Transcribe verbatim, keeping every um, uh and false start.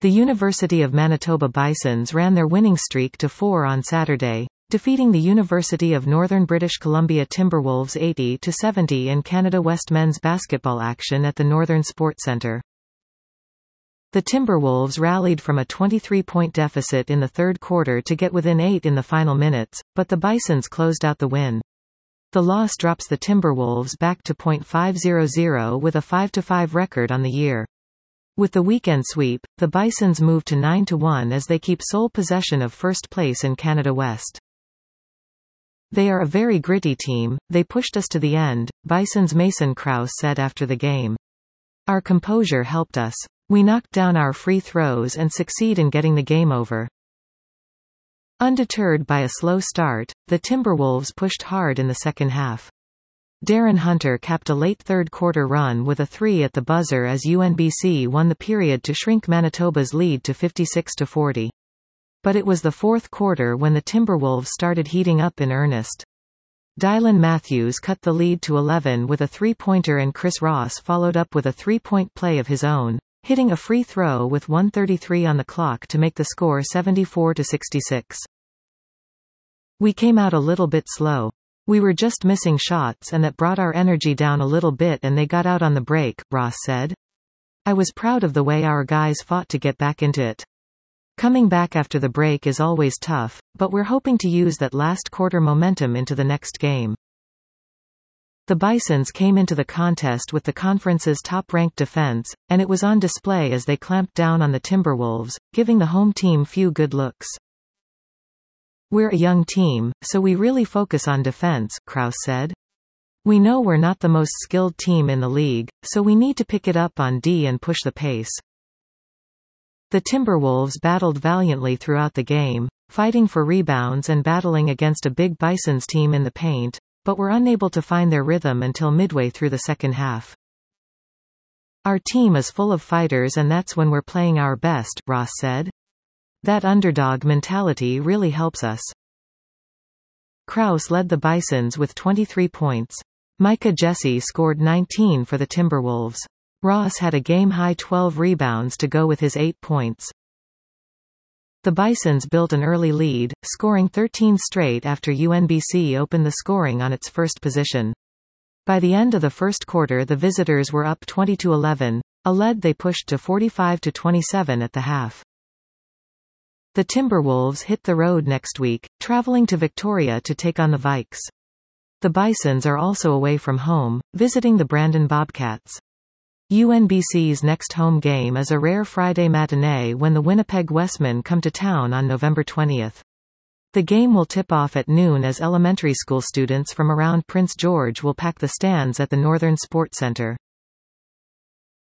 The University of Manitoba Bisons ran their winning streak to four on Saturday, defeating the University of Northern British Columbia Timberwolves eighty to seventy in Canada West men's basketball action at the Northern Sports Centre. The Timberwolves rallied from a twenty-three point deficit in the third quarter to get within eight in the final minutes, but the Bisons closed out the win. The loss drops the Timberwolves back to point five hundred with a five to five record on the year. With the weekend sweep, the Bisons move to nine to one as they keep sole possession of first place in Canada West. They are a very gritty team, they pushed us to the end, Bisons' Mason Krause said after the game. Our composure helped us. We knocked down our free throws and succeed in getting the game over. Undeterred by a slow start, the Timberwolves pushed hard in the second half. Darren Hunter capped a late third-quarter run with a three at the buzzer as U N B C won the period to shrink Manitoba's lead to fifty-six to forty. But it was the fourth quarter when the Timberwolves started heating up in earnest. Dylan Matthews cut the lead to eleven with a three-pointer and Chris Ross followed up with a three-point play of his own, hitting a free throw with one thirty-three on the clock to make the score seventy-four to sixty-six. We came out a little bit slow. We were just missing shots and that brought our energy down a little bit and they got out on the break, Ross said. I was proud of the way our guys fought to get back into it. Coming back after the break is always tough, but we're hoping to use that last quarter momentum into the next game. The Bisons came into the contest with the conference's top-ranked defense, and it was on display as they clamped down on the Timberwolves, giving the home team few good looks. We're a young team, so we really focus on defense, Krause said. We know we're not the most skilled team in the league, so we need to pick it up on D and push the pace. The Timberwolves battled valiantly throughout the game, fighting for rebounds and battling against a big Bisons team in the paint, but were unable to find their rhythm until midway through the second half. Our team is full of fighters and that's when we're playing our best, Ross said. That underdog mentality really helps us. Krause led the Bisons with twenty-three points. Micah Jessie scored nineteen for the Timberwolves. Ross had a game-high twelve rebounds to go with his eight points. The Bisons built an early lead, scoring thirteen straight after U N B C opened the scoring on its first position. By the end of the first quarter the visitors were up twenty to eleven, a lead they pushed to forty-five to twenty-seven at the half. The Timberwolves hit the road next week, traveling to Victoria to take on the Vikes. The Bisons are also away from home, visiting the Brandon Bobcats. U N B C's next home game is a rare Friday matinee when the Winnipeg Westmen come to town on November twentieth. The game will tip off at noon as elementary school students from around Prince George will pack the stands at the Northern Sports Centre.